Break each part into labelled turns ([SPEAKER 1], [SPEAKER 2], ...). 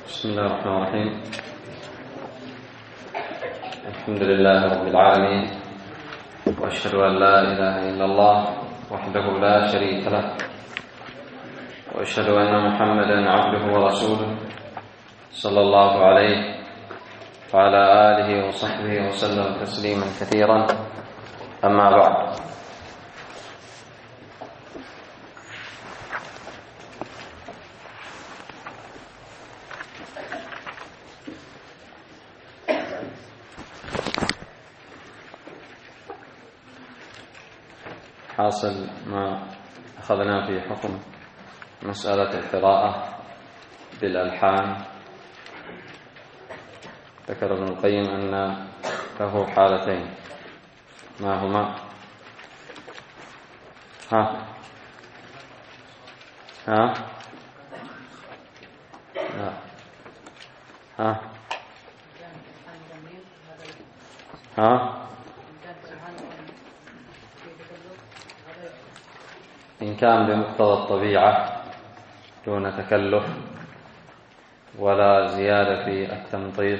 [SPEAKER 1] بسم الله الرحمن الرحيم. الحمد لله رب العالمين، وأشهد أن لا إله إلا الله وحده لا شريك له، وأشهد أن محمدا عبده ورسوله صلى الله عليه وعلى آله وصحبه وسلم تسليما كثيرا. أما بعد، حاصل ما أخذنا في حكم مسألة القراءة بالألحان. ذكر ابن القيم أن له حالتين، ما هما؟ ها ها لا ها ها إن كان بمقتضى الطبيعة دون تكلف ولا زيادة في التمطيط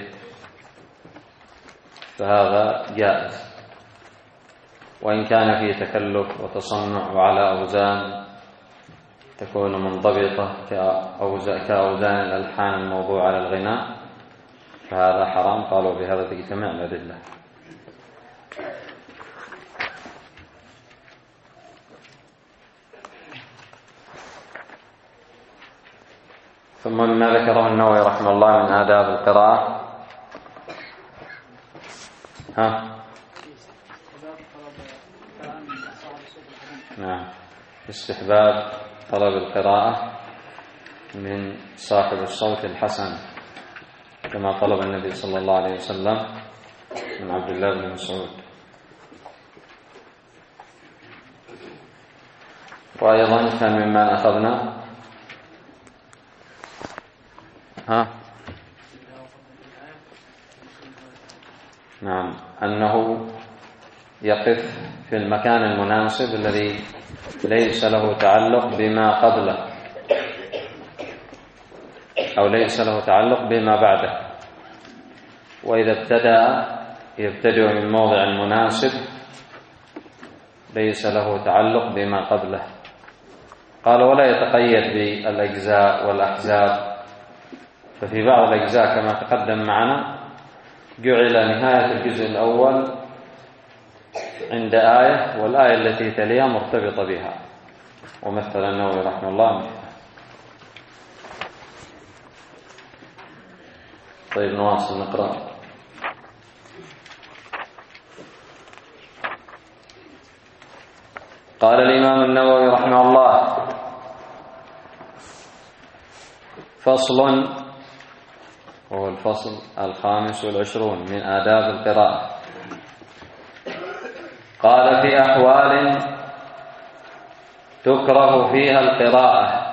[SPEAKER 1] فهذا جائز، وإن كان فيه تكلف وتصنع وعلى أوزان تكون منضبطة كأوزان الألحان الموضوعة على الغناء فهذا حرام. قالوا بهذا تجتمع الأدلة. ثم مما ذكره النووي رحمه الله من آداب القراءة نعم، استحباب طلب القراءة من صاحب الصوت الحسن، كما طلب النبي صلى الله عليه وسلم من عبد الله بن مسعود. وأيضا كان مما أخذنا نعم أنه يقف في المكان المناسب الذي ليس له تعلق بما قبله أو ليس له تعلق بما بعده، وإذا يبتدئ من موضع مناسب ليس له تعلق بما قبله. قال ولا يتقيد بالأجزاء والأحزاب، ففي بعض الأجزاء كما تقدم معنا جعل نهاية الجزء الأول عند آية والآية التي تليها مرتبطة بها، ومثل النووي رحمه الله. طيب نواصل نقرأ. قال الإمام النووي رحمه الله: فصل، وهو الفصل 25 من آداب القراءة. قال: في أحوال تكره فيها القراءة،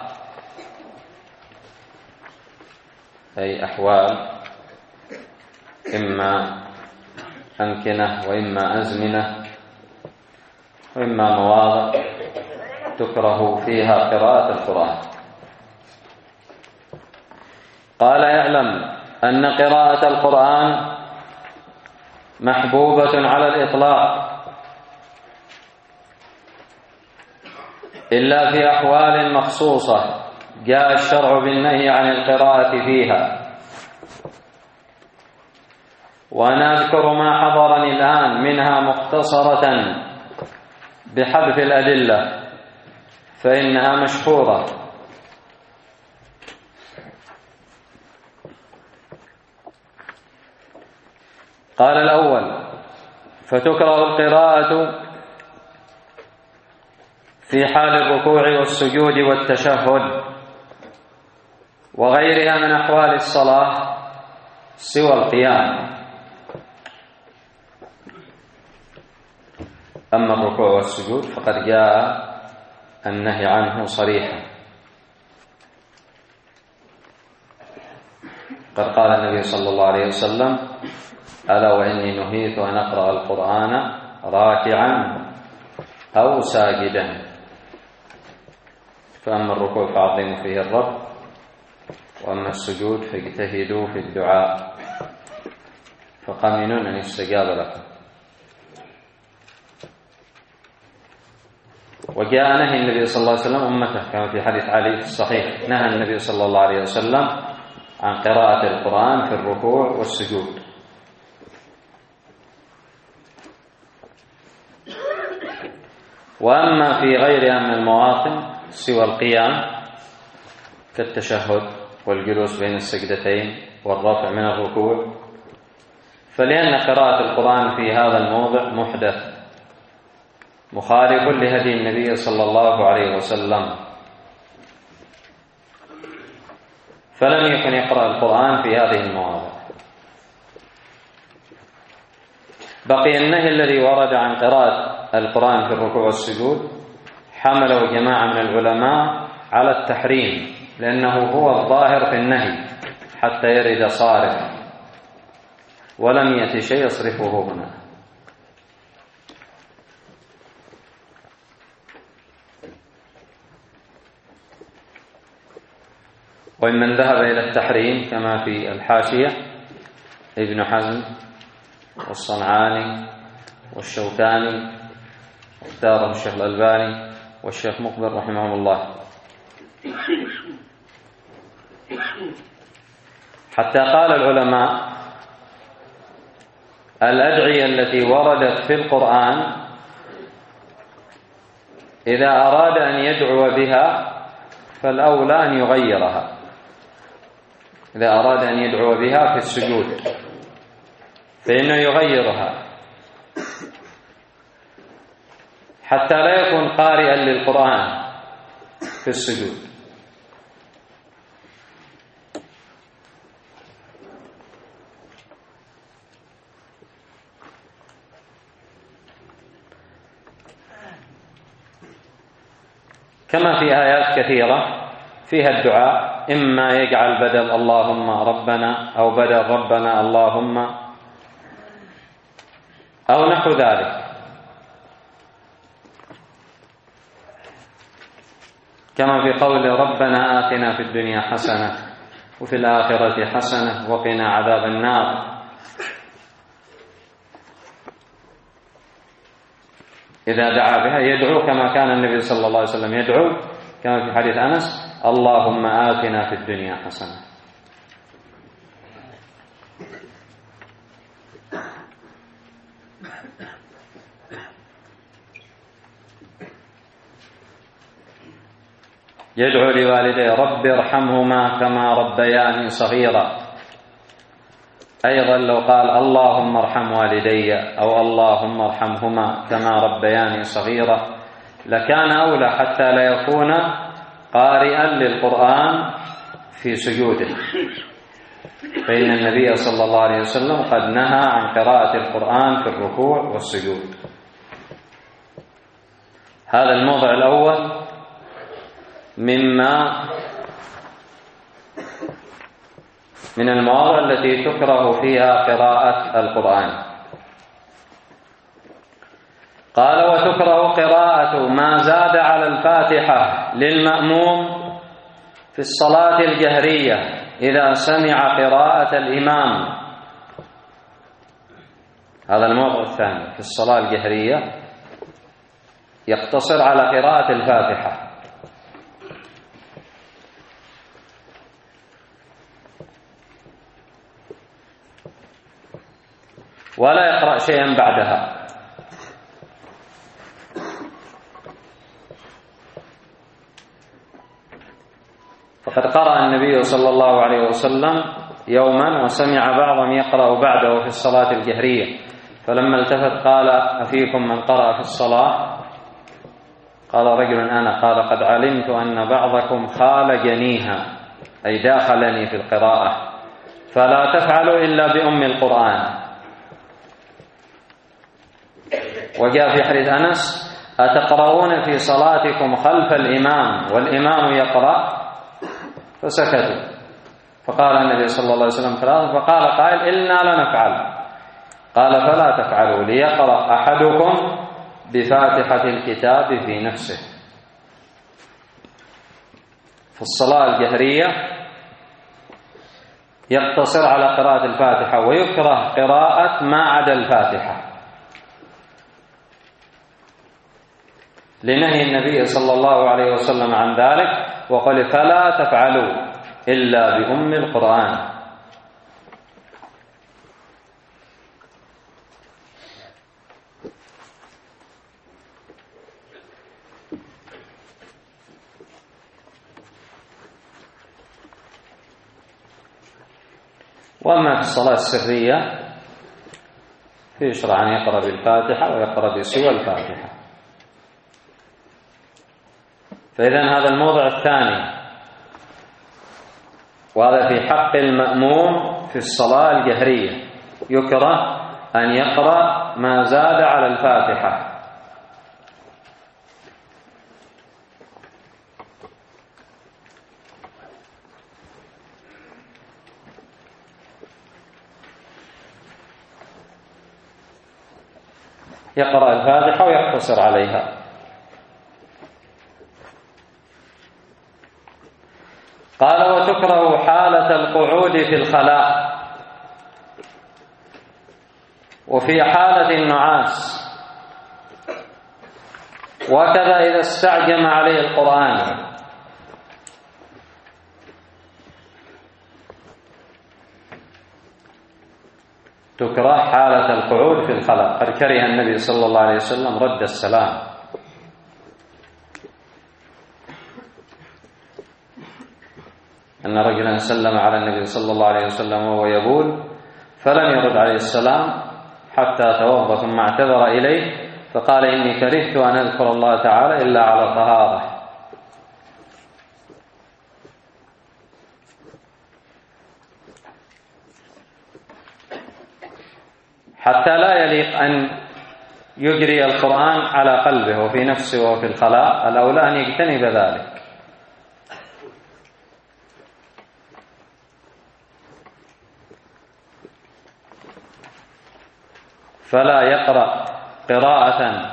[SPEAKER 1] أي أحوال إما أمكنة وإما أزمنة وإما مواضع تكره فيها قراءة القرآن. قال: اعلم أن قراءة القرآن محبوبة على الإطلاق، إلا في أحوال مخصوصة جاء الشرع بالنهي عن القراءة فيها. وأنا أذكر ما حضرني الآن منها مختصرة بحذف الأدلة فإنها مشهورة. قال: الأول: فتكره القراءة في حال الركوع والسجود والتشهد وغيرها من أحوال الصلاة سوى القيام. أما الركوع والسجود فقد جاء النهي عنه صريحا، قد قال النبي صلى الله عليه وسلم: ألا وإني نهيت أن أقرأ القرآن راكعا أو ساجدا. فأما الركوع فعظموا فيه الرب، وأما السجود فاجتهدوا في الدعاء فقمنون أن يستجاب لكم. وجاء نهي النبي صلى الله عليه وسلم أمته كما في حديث علي الصحيح، نهى النبي صلى الله عليه وسلم عن قراءة القرآن في الركوع والسجود. وأما في غيرها من المواطن سوى القيام كالتشهد والجلوس بين السجدتين والرفع من الركوع، فلأن قراءة القرآن في هذا الموضع محدث مخالف لهدي النبي صلى الله عليه وسلم، فلم يكن يقرأ القرآن في هذه المواضع. بقي النهي الذي ورد عن قراءة القرآن في الركوع والسجود حمله جماعة من العلماء على التحريم، لأنه هو الظاهر في النهي حتى يرد صارف، ولم يأتي شيء يصرفه هنا. ومن ذهب إلى التحريم كما في الحاشية ابن حزم والصنعاني والشوكاني، واختاره الشيخ الألباني والشيخ مقبل رحمهم الله، حتى قال العلماء الأدعية التي وردت في القرآن إذا أراد أن يدعو بها فالأولى أن يغيرها، إذا أراد أن يدعو بها في السجود فإنه يغيرها حتى لا يكون قارئا للقرآن في السجود. كما في آيات كثيرة فيها الدعاء، إما يجعل بدل اللهم ربنا أو بدل ربنا اللهم أو نحو ذلك، كما في قول ربنا آتنا في الدنيا حسنة وفي الآخرة حسنة وقنا عذاب النار. إذا دعا بها يدعو كما كان النبي صلى الله عليه وسلم يدعو، كما في حديث أنس اللهم آتنا في الدنيا حسنة. يدعو لوالديه رب ارحمهما كما ربياني صغيرا. أيضا لو قال اللهم ارحم والدي أو اللهم ارحمهما كما ربياني صغيرا لكان أولى حتى لا يكون قارئا للقرآن في سجوده، فإن النبي صلى الله عليه وسلم قد نهى عن قراءة القرآن في الركوع والسجود. هذا الموضع الأول من المواضع التي تكره فيها قراءة القرآن. قال وتكره قراءة ما زاد على الفاتحة للمأموم في الصلاة الجهرية إذا سمع قراءة الإمام. هذا الموضع الثاني في الصلاة الجهرية يقتصر على قراءة الفاتحة، ولا يقرأ شيئا بعدها. فقد قرأ النبي صلى الله عليه وسلم يوما وسمع بعضهم يقرأ بعده في الصلاة الجهرية، فلما التفت قال أفيكم من قرأ في الصلاة؟ قال رجل أنا. قال قد علمت أن بعضكم خالجنيها أي داخلني في القراءة، فلا تفعلوا إلا بأم القرآن. وجاء في حديث أنس أتقرؤون في صلاتكم خلف الإمام والإمام يقرأ؟ فسكتوا. فقال النبي صلى الله عليه وسلم فقال قائل إلنا لا نفعل. قال فلا تفعلوا ليقرأ أحدكم بفاتحة الكتاب في نفسه. في الصلاة الجهرية يقتصر على قراءة الفاتحة، ويكره قراءة ما عدا الفاتحة لنهي النبي صلى الله عليه وسلم عن ذلك، وقال فلا تفعلوا إلا بأم القرآن. وأما في الصلاة السرية فيشرع أن يقرأ بالفاتحة ويقرأ بسوى الفاتحة. فإذا هذا الموضع الثاني، وهذا في حق المأموم في الصلاة الجهرية، يكره أن يقرأ ما زاد على الفاتحة. يقرأ الفاتحة ويقتصر عليها. قال وتكره حالة القعود في الخلاء وفي حالة النعاس، وكذا إذا استعجم عليه القرآن. تكره حالة القعود في الخلاء. قد كره النبي صلى الله عليه وسلم رد السلام، أن رجلا سلم على النبي صلى الله عليه وسلم وهو يبول فلم يرد عليه السلام حتى توضأ، ثم اعتذر إليه فقال إني كرهت أن أذكر الله تعالى إلا على طهارة. حتى لا يليق أن يجري القرآن على قلبه وفي نفسه وفي الخلاء، الأولى أن يجتنب ذلك. فلا يقرأ قراءة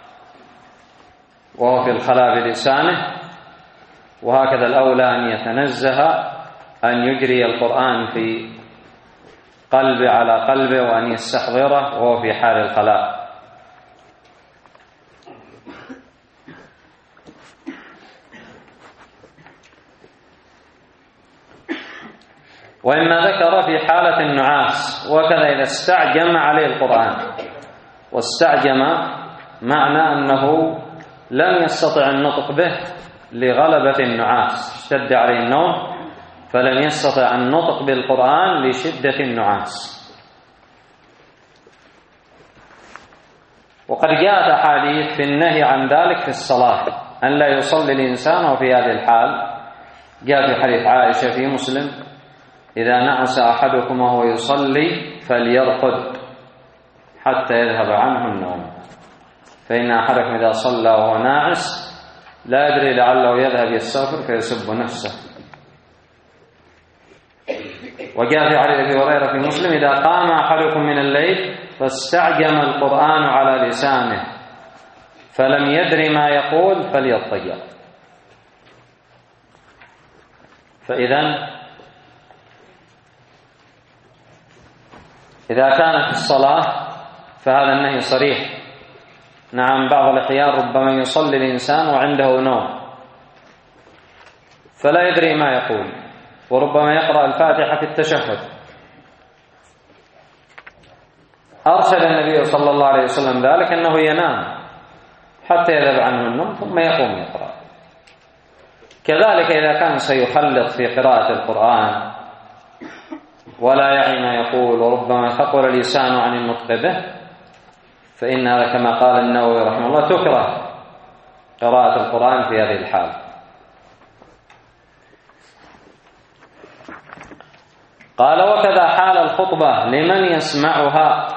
[SPEAKER 1] وهو في الخلاء بلسانه، وهكذا الأولى أن يتنزه أن يجري القرآن في قلبه على قلبه وأن يستحضره وهو في حال الخلاء. وإما ذكر في حالة النعاس، وكذا إذا استعجم عليه القرآن. واستعجم معنى أنه لم يستطع النطق به لغلبة النعاس، اشتد عليه النوم فلم يستطع النطق بالقرآن لشدة النعاس. وقد جاءت أحاديث في النهي عن ذلك في الصلاة، أن لا يصلي الإنسان وفي هذه الحال. جاء في حديث عائشة في مسلم: إذا نعس أحدكم وهو يصلي فليرقد حتى يذهب عنه النوم، فإن أحدكم إذا صلى وهو ناعس لا يدري لعله يذهب يستغفر فيسب نفسه. وجاء في حديث أبي هريرة في مسلم: إذا قام أحدكم من الليل فاستعجم القرآن على لسانه فلم يدر ما يقول فليضطجع. فإذا إذا كانت الصلاة فهذا النهي صريح. نعم، بعض الأحيان ربما يصلي الإنسان وعنده نوم فلا يدري ما يقول، وربما يقرأ الفاتحة في التشهد. أرشد النبي صلى الله عليه وسلم ذلك أنه ينام حتى يذهب عنه النوم ثم يقوم يقرأ. كذلك إذا كان سيخلط في قراءة القرآن ولا يعي ما يقول وربما ثقل لسانه عن النطق به، فإن هذا كما قال النووي رحمه الله تكره قراءة القرآن في هذه الحال. قال وكذا حال الخطبة لمن يسمعها،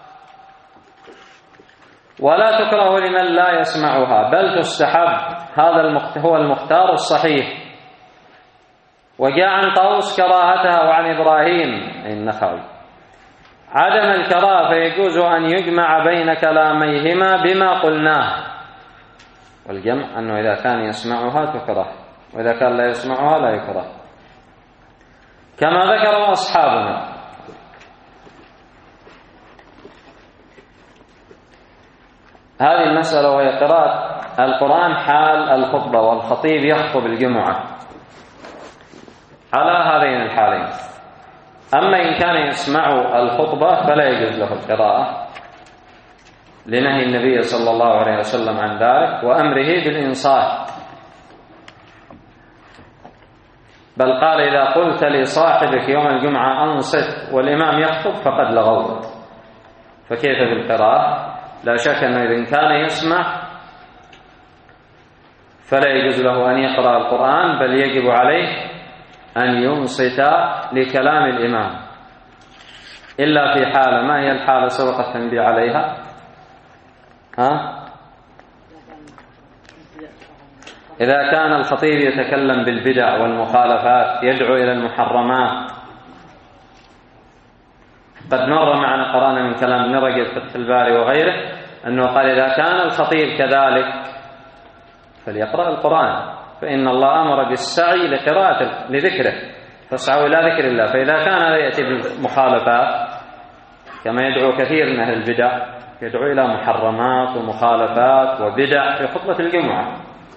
[SPEAKER 1] ولا تكره لمن لا يسمعها بل تستحب. هذا هو المختار الصحيح. وجاء عن طاووس كراهتها وعن إبراهيم النخعي عدم الكراهة، فيجوز أن يجمع بين كلاميهما بما قلناه. والجمع أنه إذا كان يسمعها تكره، وإذا كان لا يسمعها لا يكره. كما ذكروا أصحابنا. هذه المسألة وهي قراءة القرآن حال الخطبة، والخطيب يخطب الجمعة على هذين الحالين. أما إن كان يسمع الخطبة فلا يجوز له القراءة لنهي النبي صلى الله عليه وسلم عن ذلك وأمره بالإنصات، بل قال: إذا قلت لصاحبك يوم الجمعة أنصت والإمام يخطب فقد لغوت. فكيف بالقراءة؟ لا شك أنه إذا كان يسمع فلا يجوز له أن يقرأ القرآن، بل يجب عليه أن ينصت لكلام الإمام، إلا في حالة، ما هي الحالة سبق التنبيه عليها؟ إذا كان الخطيب يتكلم بالبدع والمخالفات، يدعو إلى المحرمات. قد مر معنا، قرأنا من كلام ابن رجب في فتح الباري وغيره أنه قال: إذا كان الخطيب كذلك فليقرأ القرآن، فإن الله أمر بالسعي لذكره، فاسعوا إلى ذكر الله. فإذا كان هذا يأتي بالمخالفات كما يدعو كثير من أهل البدع، يدعو إلى محرمات ومخالفات وبدع في خطبة الجمعة،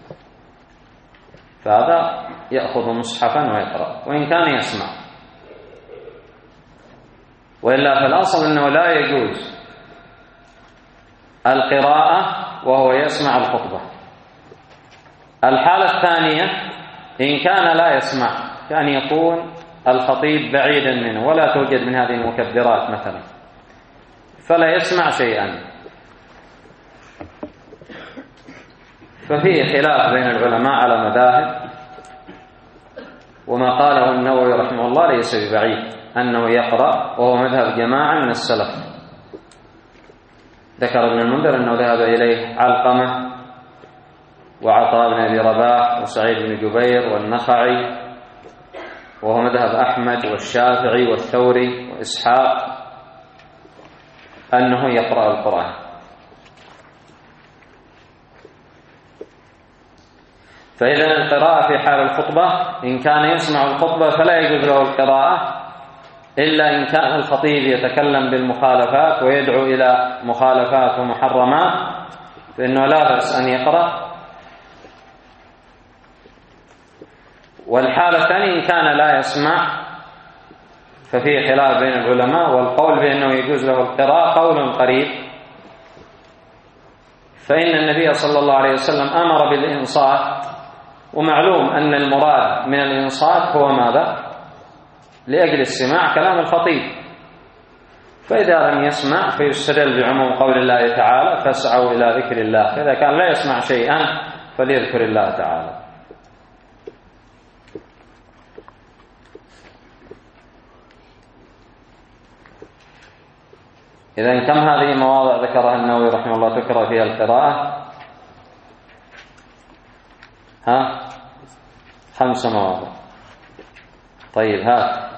[SPEAKER 1] فهذا يأخذ مصحفا ويقرأ وإن كان يسمع. وإلا فالأصل أنه لا يجوز القراءة وهو يسمع الخطبة. الحالة الثانية إن كان لا يسمع، كان يكون الخطيب بعيدا منه ولا توجد من هذه المكبرات مثلا، فلا يسمع شيئا، ففيه خلاف بين العلماء على مذاهب، وما قاله النووي رحمه الله ليس ببعيد أنه يقرأ، وهو مذهب جماعة من السلف. ذكر ابن المنذر أنه ذهب إليه علقمة وعطاء بن أبي رباح وسعيد بن جبير والنخعي، وهو مذهب أحمد والشافعي والثوري وإسحاق، أنه يقرأ القرآن. فإذا القراءة في حال الخطبة، إن كان يسمع الخطبة فلا يجوز له القراءة، إلا إن كان الخطيب يتكلم بالمخالفات ويدعو إلى مخالفات ومحرمات، فإنه لا بأس أن يقرأ. والحالة الثانية إن كان لا يسمع، ففيه خلاف بين العلماء، والقول بأنه يجوز له القراءة قول قريب. فإن النبي صلى الله عليه وسلم أمر بالإنصات، ومعلوم أن المراد من الإنصات هو ماذا؟ لأجل استماع كلام الخطيب. فإذا لم يسمع فيستدل بعموم قول الله تعالى: فاسعوا إلى ذكر الله. فإذا كان لا يسمع شيئا فليذكر الله تعالى. إذن كم هذه مواضع ذكرها النووي رحمه الله تكره فيها القراءة؟ 5 مواضع. طيب،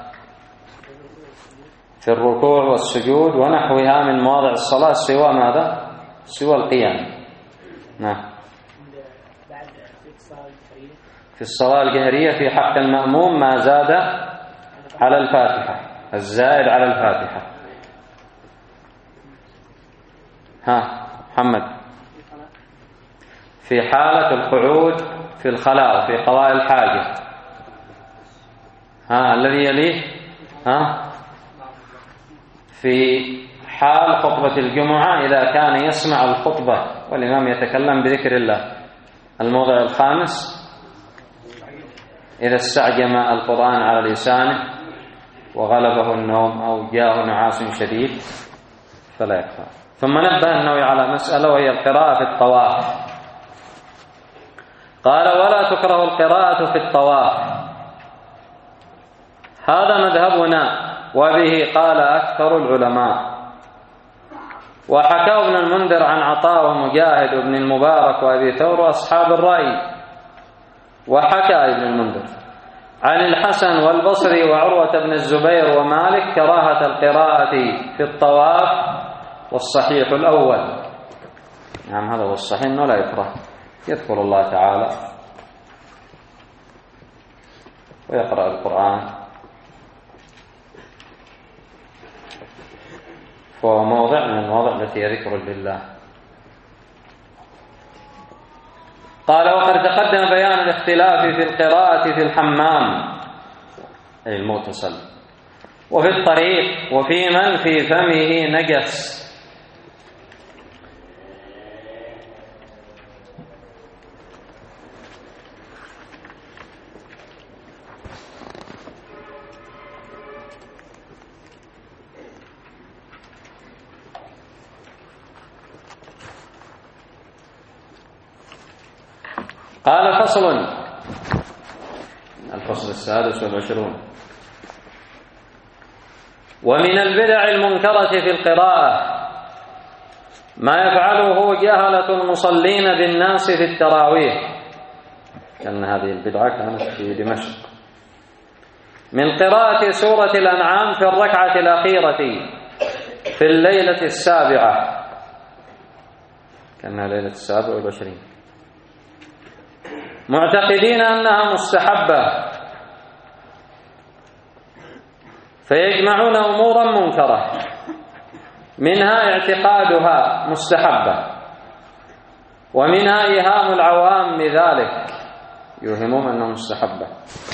[SPEAKER 1] في الركوع والسجود ونحوها من مواضع الصلاة، سوى ماذا؟ سوى القيام. نعم. في الصلاة الجهرية في حق المأموم ما زاد على الفاتحة، الزائد على الفاتحة. محمد. في حالة القعود في الخلاء في قضاء الحاجة. الذي يليه. في حال خطبة الجمعة إذا كان يسمع الخطبة والإمام يتكلم بذكر الله. الموضع الخامس: إذا استعجم القرآن على لسانه وغلبه النوم أو جاءه نعاس شديد فلا يكفر. ثم نبه النووي على مسألة، وهي القراءة في الطواف. قال: ولا تكره القراءة في الطواف. هذا مذهبنا، وبه قال أكثر العلماء. وحكى ابن المنذر عن عطاء ومجاهد وابن المبارك وأبي ثور وأصحاب الرأي. وحكى ابن المنذر عن الحسن والبصري وعروة بن الزبير ومالك كراهة القراءة في الطواف، والصحيح الأول. نعم، هذا هو الصحيح، أنه لا يكره، يذكر الله تعالى ويقرأ القرآن فهو موضع من المواضع التي هي ذكر لله. قال: وقد تقدم بيان الاختلاف في القراءة في الحمام أي المغتسل، وفي الطريق، وفي من في فمه نجس. قال: فصل، الفصل 26. ومن البدع المنكرة في القراءة ما يفعله جهلة المصلين بالناس في التراويح، لأن هذه البدعة كانت في دمشق، من قراءة سورة الأنعام في الركعة الأخيرة في الليلة 7، كانها ليلة 27، معتقدين أنها مستحبة، فيجمعون أمورا منكرة، منها اعتقادها مستحبة، ومنها إيهام العوام بذلك، يوهمون أنها مستحبة،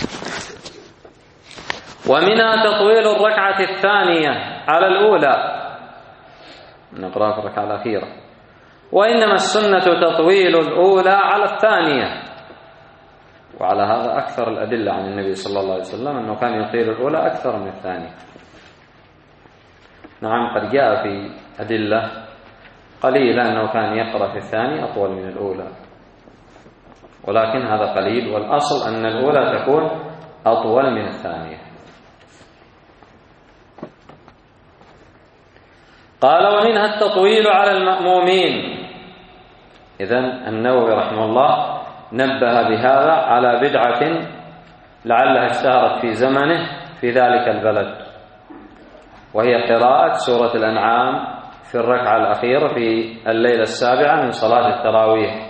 [SPEAKER 1] ومنها تطويل الركعة الثانية على الأولى، نقرأ في الركعة الأخيرة، وإنما السنة تطويل الأولى على الثانية. وعلى هذا أكثر الأدلة عن النبي صلى الله عليه وسلم أنه كان يطيل الأولى أكثر من الثانية. نعم، قد جاء في أدلة قليلة أنه كان يقرأ في الثانية أطول من الأولى، ولكن هذا قليل، والأصل أن الأولى تكون أطول من الثانية. قال: ومنها التطويل على المأمومين. إذن النووي رحمه الله نبه بهذا على بدعة لعلها اشتهرت في زمنه في ذلك البلد، وهي قراءة سورة الأنعام في الركعة الأخيرة في الليلة 7 من صلاة التراويح.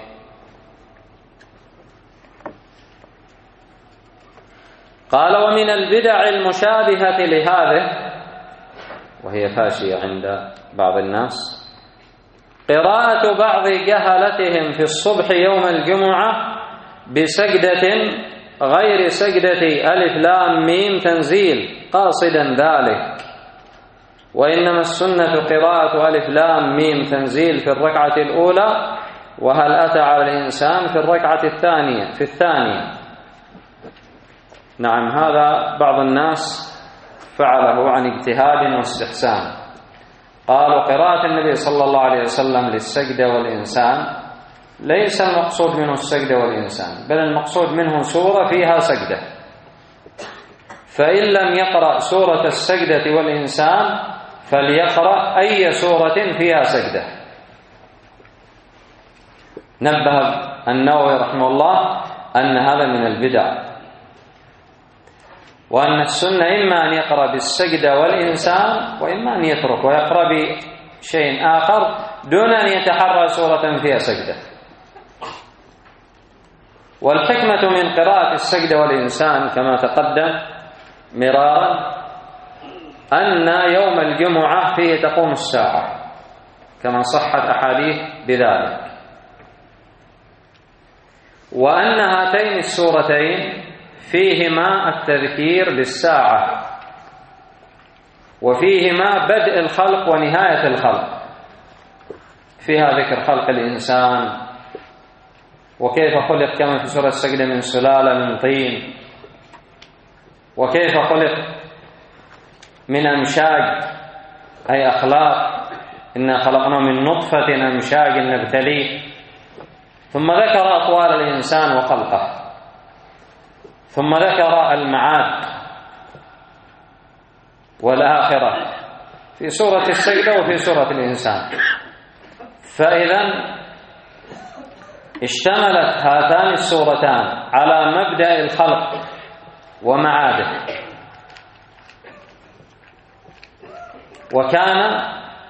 [SPEAKER 1] قال: ومن البدع المشابهة لهذه، وهي فاشية عند بعض الناس، قراءة بعض جهلتهم في الصبح يوم الجمعة بسجدة غير سجدة ألف لام ميم تنزيل قاصدا ذلك، وإنما السنة قراءة ألف لام ميم تنزيل في الركعة الأولى، وهل أتى على الإنسان في الركعة الثانية. نعم، هذا بعض الناس فعله عن اجتهاد واستحسان. قالوا قراءة النبي صلى الله عليه وسلم للسجدة والإنسان ليس المقصود منه السجدة والإنسان، بل المقصود منه سورة فيها سجدة، فإن لم يقرأ سورة السجدة والإنسان فليقرأ أي سورة فيها سجدة. نبه النووي رحمه الله أن هذا من البدع، وأن السنة إما أن يقرأ بالسجدة والإنسان، وإما أن يترك ويقرأ بشيء آخر دون أن يتحرى سورة فيها سجدة. والحكمة من قراءة السجدة والإنسان كما تقدم مرارا أن يوم الجمعة فيه تقوم الساعة، كما صحت أحاديث بذلك، وأن هاتين السورتين فيهما التذكير بالساعة، وفيهما بدء الخلق ونهاية الخلق، فيها ذكر خلق الإنسان وكيف خلق كما في سورة السجدة من سلالة من طين، وكيف خلق من أمشاج أي أخلاق، إنا خلقنا من نطفة أمشاج نبتليه، ثم ذكر أطوال الإنسان وخلقه، ثم ذكر المعاد والآخرة في سورة السجدة وفي سورة الإنسان. فإذا اشتملت هاتان السورتان على مبدأ الخلق ومعاده، وكان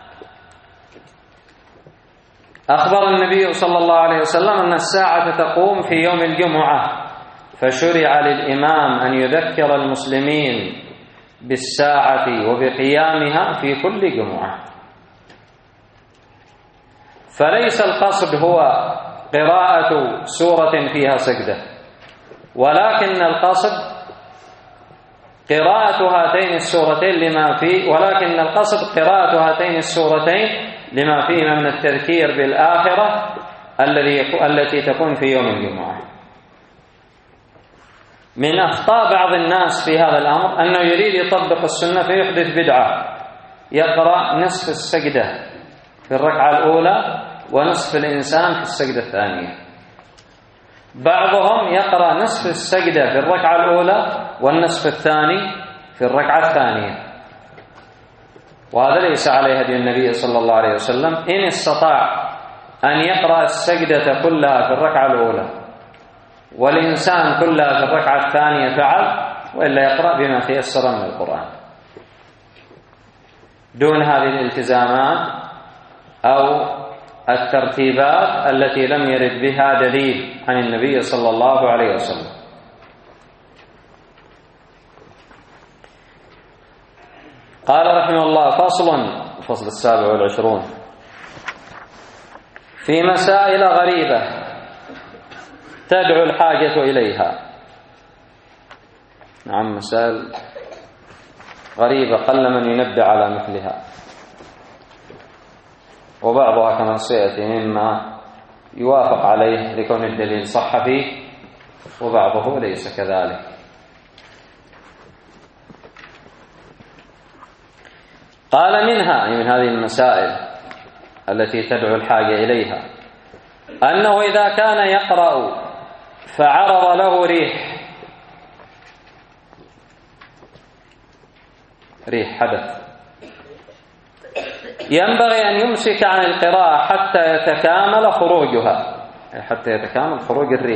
[SPEAKER 1] أخبر النبي صلى الله عليه وسلم أن الساعة تقوم في يوم الجمعة، فشرع للإمام أن يذكر المسلمين بالساعة وبقيامها في كل جمعة. فليس القصد هو قراءة سورة فيها سجدة، ولكن القصد قراءة هاتين السورتين لما فيهما من التذكير بالآخرة التي تكون في يوم الجمعة. من أخطاء بعض الناس في هذا الأمر أنه يريد يطبق السنة فيحدث بدعة، يقرأ نصف السجدة في الركعة الأولى ونصف الإنسان في السجدة الثانية. بعضهم يقرأ نصف السجدة في الركعة الأولى والنصف الثاني في الركعة الثانية، وهذا ليس عليه هدي النبي صلى الله عليه وسلم. إن استطاع أن يقرأ السجدة كلها في الركعة الأولى والإنسان كلها في الركعة الثانية فعل، وإلا يقرأ بما تيسر من القرآن دون هذه الالتزامات أو الترتيبات التي لم يرد بها دليل عن النبي صلى الله عليه وسلم. قال رحمه الله: الفصل 27 في مسائل غريبة تدعو الحاجة إليها. نعم، مسائل غريبة قل من ينبه على مثلها، وبعضها كما سيأتي مما يوافق عليه لكون الدليل صح فيه، وبعضه ليس كذلك. قال: منها، من هذه المسائل التي تدعو الحاجة إليها، أنه إذا كان يقرأ فعرض له ريح حدث، ينبغي أن يمسك عن القراءة حتى يتكامل خروجها، حتى يتكامل خروج الريح،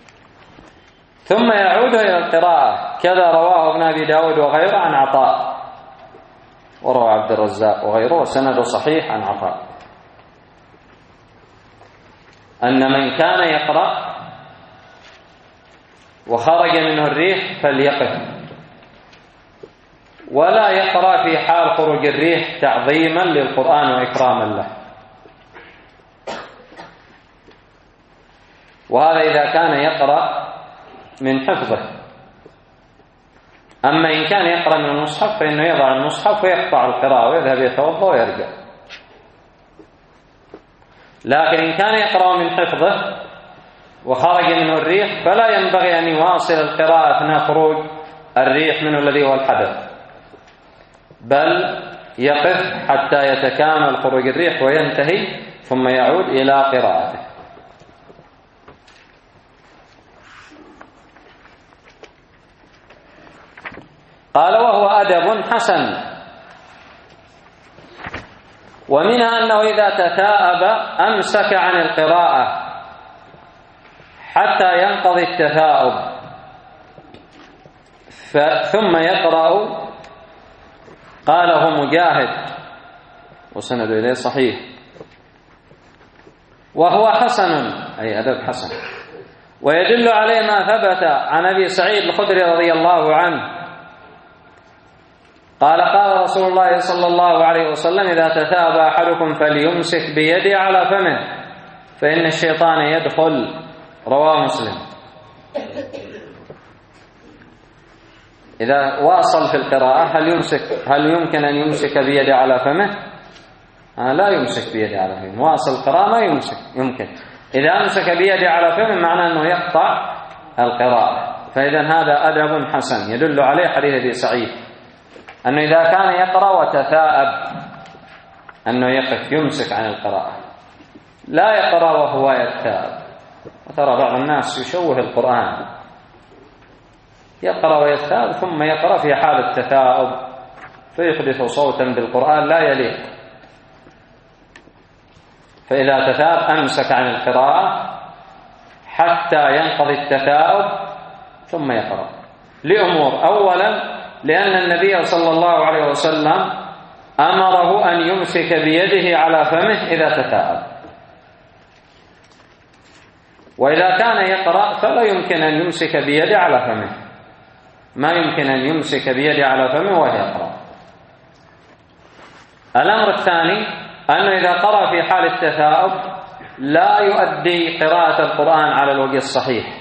[SPEAKER 1] ثم يعود إلى القراءة. كذا رواه ابن أبي داود وغيره عن عطاء، وروى عبد الرزاق وغيره وسنده صحيح عن عطاء، أن من كان يقرأ وخرج منه الريح فليقف، ولا يقرأ في حال خروج الريح تعظيما للقرآن وإكراما له. وهذا إذا كان يقرأ من حفظه. أما إن كان يقرأ من المصحف فإنه يضع المصحف ويقطع القراءة ويذهب يتوضأ ويرجع. لكن إن كان يقرأ من حفظه وخرج منه الريح فلا ينبغي أن يواصل القراءة أثناء خروج الريح منه الذي هو الحدث، بل يقف حتى يتكامل خروج الريح وينتهي ثم يعود إلى قراءته. قال: وهو أدب حسن. ومنها أنه إذا تثاءب أمسك عن القراءة حتى ينقضي التثاؤب ثم يقرأ. قاله مجاهد وسند إليه صحيح، وهو حسن، أي أدب حسن. ويدل عليه ما ثبت عن أبي سعيد الخدري رضي الله عنه قال: قال رسول الله صلى الله عليه وسلم: إذا تثاءب أحدكم فليمسك بيده على فمه فإن الشيطان يدخل. رواه مسلم. إذا واصل في القراءة هل يمكن أن يمسك بيده على فمه؟ لا يمسك بيده على فمه. واصل القراءة ما يمكن. إذا أمسك بيده على فمه معناه أنه يقطع القراءة. فإذا هذا أدب حسن يدل عليه حديث أبي سعيد أنه إذا كان يقرأ وتثاءب أنه يقف يمسك عن القراءة، لا يقرأ وهو يتثاءب. وترى بعض الناس يشوه القرآن، يقرأ ويتثاءب ثم يقرأ في حال التثاؤب فيحدث صوتا بالقرآن لا يليق. فإذا تثاءب أمسك عن القراءة حتى ينقضي التثاؤب ثم يقرأ لأمور. أولا لأن النبي صلى الله عليه وسلم أمره أن يمسك بيده على فمه إذا تثاءب، وإذا كان يقرأ فلا يمكن أن يمسك بيده على فمه، ما يمكن أن يمسك بيده على فمه وهو يقرأ. الأمر الثاني أنه إذا قرأ في حال التثاؤب لا يؤدي قراءة القرآن على الوجه الصحيح،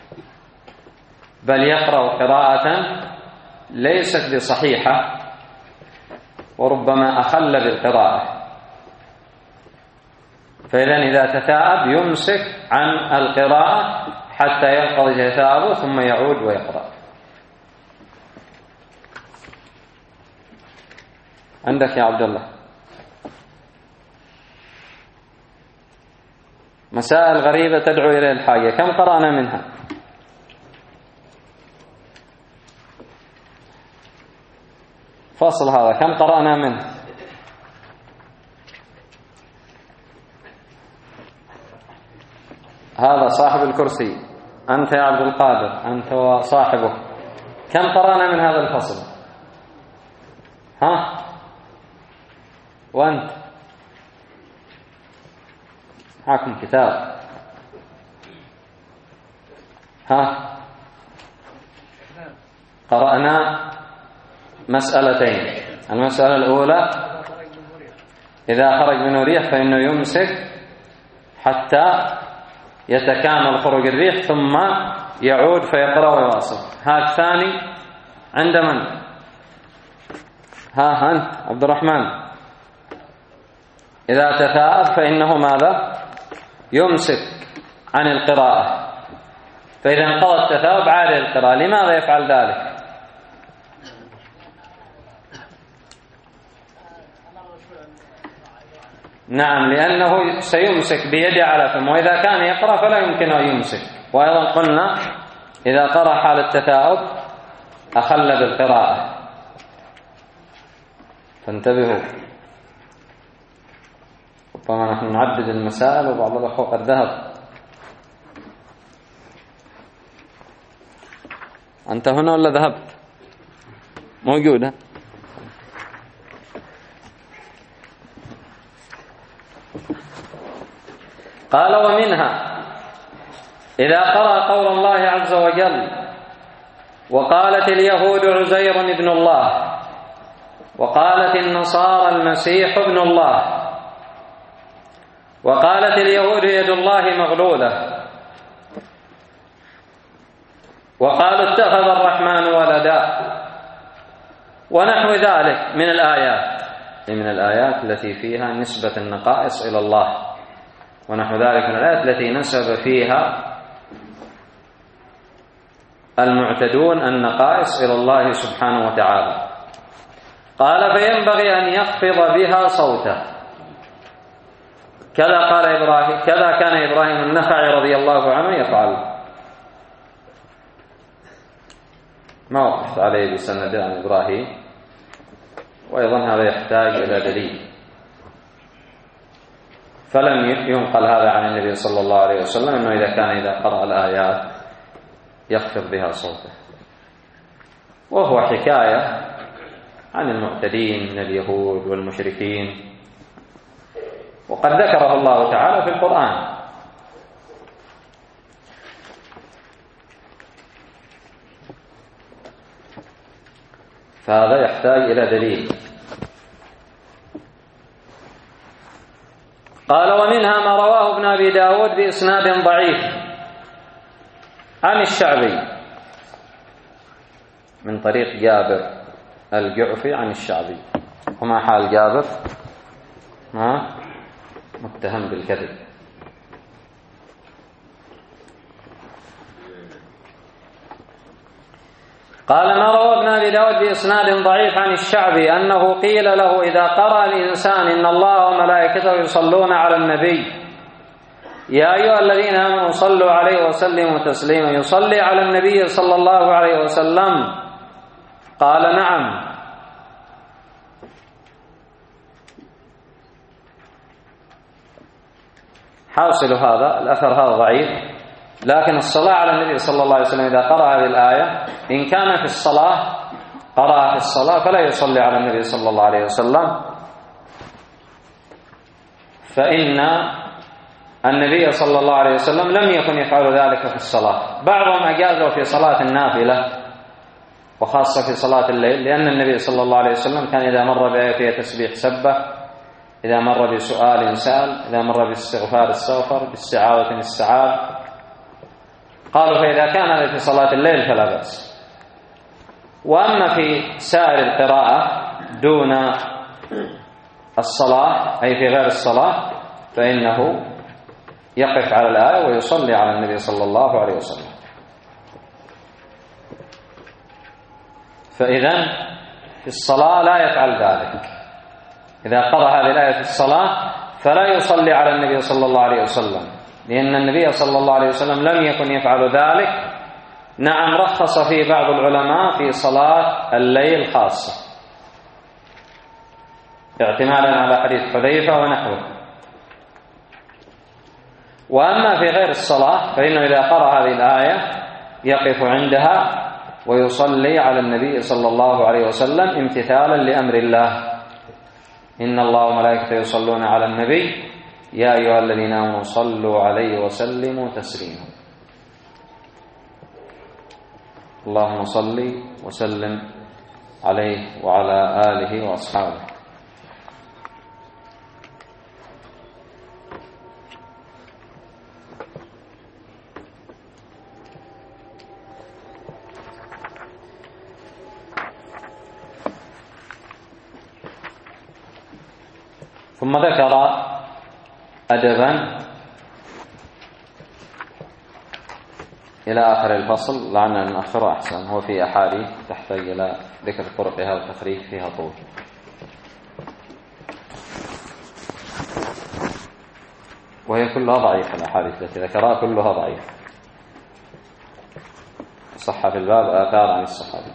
[SPEAKER 1] بل يقرأ قراءة ليست بصحيحة وربما أخل بالقراءة. فإذا إذا تثاءب يمسك عن القراءة حتى ينقضي تثاؤبه ثم يعود ويقرأ. عندك يا عبد الله مسائل غريبة تدعو إلى الحاجة، كم قرأنا منها؟ فصل هذا كم قرأنا منه؟ هذا صاحب الكرسي، أنت يا عبد القادر، أنت وصاحبه، كم قرأنا من هذا الفصل؟ ها؟ وأنت معكم كتاب؟ ها؟ قرأنا مسألتين. المسألة الأولى إذا خرج منه ريح فإنه يمسك حتى يتكامل خروج الريح ثم يعود فيقرأ ويواصل. ها الثاني عند من؟ ها أنت عبد الرحمن، إذا تثاءب فإنه ماذا؟ يمسك عن القراءة، فإذا انقضى التثاؤب عاد القراءة. لماذا يفعل ذلك؟ نعم، لأنه سيمسك بيده على فمه، وإذا كان يقرأ فلا يمكن أن يمسك. وأيضا قلنا إذا قرأ حال التثاؤب أخل بالقراءة، فانتبهوا. ربما نحن نعدد المسائل وبعض الأخوة قد ذهب. أنت هنا ولا ذهبت؟ موجودة. قال ومنها إذا قرأ قول الله عز وجل وقالت اليهود عزير ابن الله وقالت النصارى المسيح ابن الله وقالت اليهود يد الله مغلولة وقالوا اتخذ الرحمن ولدا ونحو ذلك من الآيات التي فيها نسبة النقائص إلى الله، ونحو ذلك من الآيات التي نسب فيها المعتدون النقائص إلى الله سبحانه وتعالى. قال فينبغي أن يخفض بها صوته، كذا قال إبراهيم، كذا كان إبراهيم النخعي رضي الله عنه يفعل. ما وقفت عليه بسند عن إبراهيم، وأيضا هذا يحتاج إلى دليل، فلم ينقل هذا عن النبي صلى الله عليه وسلم أنه إذا قرأ الآيات يخفض بها صوته، وهو حكاية عن المعتدين من اليهود والمشركين، وقد ذكره الله تعالى في القرآن. فهذا يحتاج إلى دليل. قال ومنها ما رواه ابن أبي داود بإسناد ضعيف عن الشعبي من طريق جابر الجعفي عن الشعبي. وما حال جابر؟ متهم بالكذب. قال ما روى ابن أبي داود بإسناد ضعيف عن الشعبي أنه قيل له إذا قرأ الإنسان إن الله وملائكته يصلون على النبي يا أيها الذين آمنوا صلوا عليه وسلموا تسليما، يصلي على النبي صلى الله عليه وسلم؟ قال نعم. حاصل هذا الأثر هذا ضعيف، لكن الصلاة على النبي صلى الله عليه وسلم إذا قرأ هذه الآية إن كان في الصلاة قرأ في الصلاة فلا يصلي على النبي صلى الله عليه وسلم، فإن النبي صلى الله عليه وسلم لم يكن يفعل ذلك في الصلاة. بعضهم أجازه في صلاة النافلة وخاصة في صلاة الليل، لأن النبي صلى الله عليه وسلم كان إذا مر بآية فيها تسبيح سبح إذا مر بسؤال سأل، إذا مر باستغفار استغفر، باستعاذة استعاذ. قالوا فإذا كان هذا في صلاة الليل فلا بأس. وأما في سائر القراءة دون الصلاة أي في غير الصلاة فإنه يقف على الآية ويصلي على النبي صلى الله عليه وسلم. فإذا في الصلاة لا يفعل ذلك. إذا قرأ هذه الآية في الصلاة فلا يصلي على النبي صلى الله عليه وسلم، لأن النبي صلى الله عليه وسلم لم يكن يفعل ذلك. نعم، رخص فيه بعض العلماء في صلاة الليل خاصة اعتمادا على حديث حذيفة ونحوه. وأما في غير الصلاة فإنه إذا قرأ هذه الآية يقف عندها ويصلي على النبي صلى الله عليه وسلم امتثالا لأمر الله. إن الله وملائكته يصلون على النبي يا أيها الذين آمنوا صلوا عليه وسلموا تسليما. اللهم صل وسلم عليه وعلى آله وأصحابه. ثم ذكر أدبا إلى آخر الفصل، لعلنا نؤخره أحسن. هو في أحاديث تحتاج إلى ذكر طرقها والتخريج فيها طول. وهي كلها ضعيفة، الأحاديث التي ذكرها كلها ضعيفة. صح في الباب آثار عن الصحابة.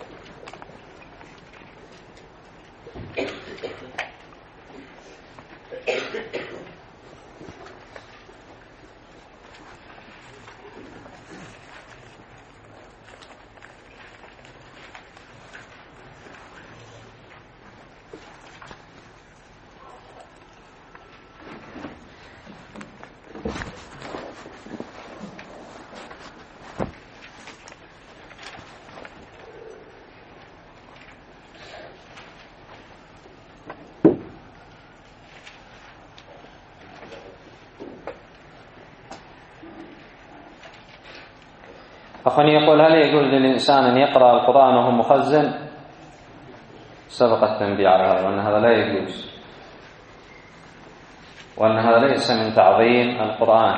[SPEAKER 1] أخ يقول: هل يجوز للإنسان أن يقرأ القرآن وهو مخزن؟ سبق التنبيه على هذا، وأن هذا لا يجوز، وأن هذا ليس من تعظيم القرآن.